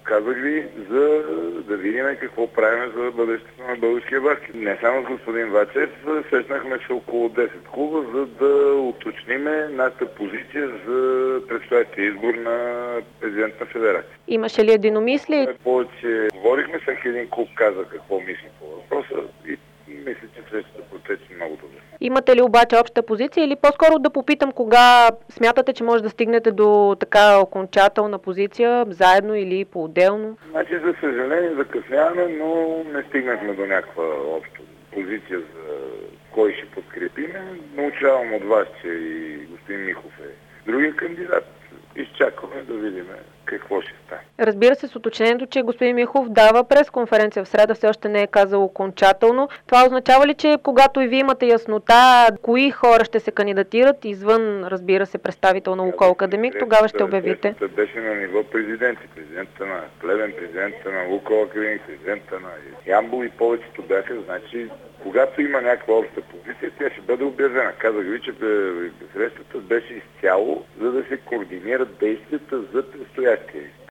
казах ви, за да видим какво правим за бъдещето на българския баскет. Не само с господин Вачев, срещнахме се около 10 клуба, за да уточниме нашата позиция за предстоящия избор на президент на федерация. Имаше ли единомислие? Повече говорихме, всеки един клуб каза какво мисли по въпроса и мисля, че срещата протече много добре. Имате ли обаче обща позиция или по-скоро да попитам кога смятате, че може да стигнете до така окончателна позиция, заедно или по-отделно? Значи, за съжаление, закъсняваме, но не стигнахме до някаква обща позиция за кой ще подкрепиме. Научавам от вас, че и господин Михов е другия кандидат. Изчакваме да видим какво ще стане. Разбира се, с уточнението, че господин Михов дава пресконференция в среда, все още не е казал окончателно. Това означава ли, че когато и вие имате яснота кои хора ще се кандидатират, извън, разбира се, представител на Лукойл Академик, тогава ще обявите? Беше на ниво президенти. Президента на Плевен, президента на Лукойл Академик, президента на Ямбол и повечето бяха. Значи, когато има някаква обща позиция, тя ще бъде обявена. Казах ви, че срещата беше изцяло, за да се координират действията за предстоящия.